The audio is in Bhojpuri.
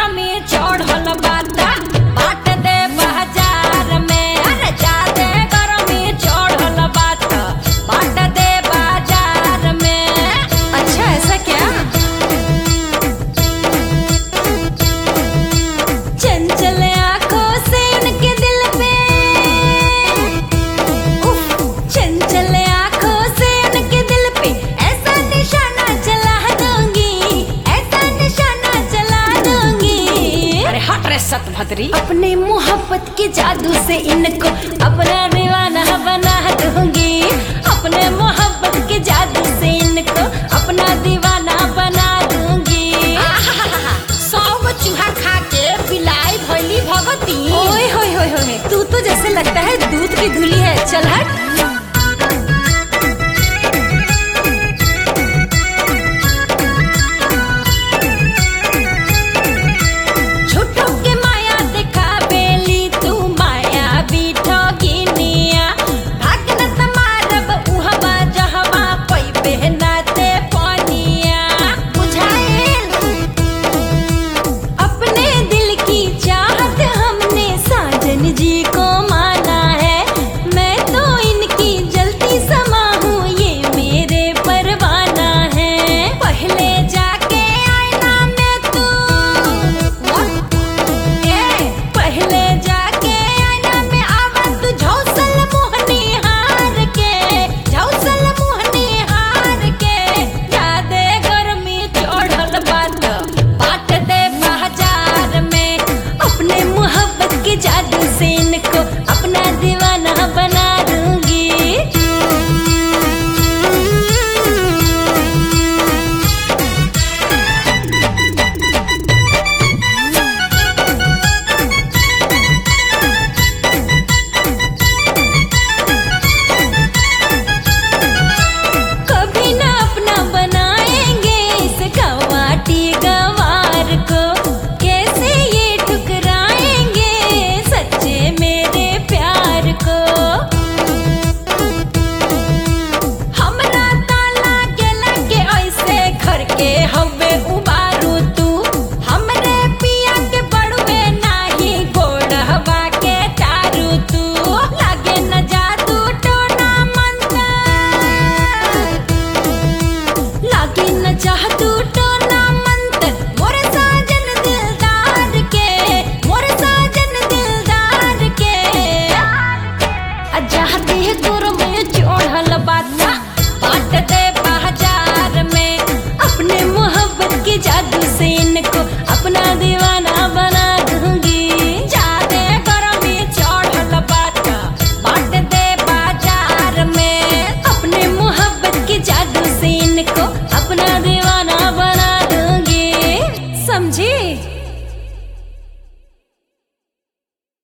गरमी चढ़ल बाता बाट दे बाजार में। अरे जादे गरमी चढ़ल बाता बाट दे बाजार में। अच्छा ऐसा क्या? चंचल आंखों से उनके दिल पे चंचल आंखों से उनके दिल पे ऐसा निशाना चला दूंगी, ऐसा निशाना चला दूंगी। अरे हट रे सतभद्री। अपने मोहब्बत के जादू से इनको अपना दीवाना बना दूंगी। अपने मोहब्बत के जादू से इनको अपना दीवाना बना दूंगी। 100 चूहा खा के बिलाई भैली भगती। ओए होए होए होए, तू तो जैसे लगता है दूध की धुली है। चल हट।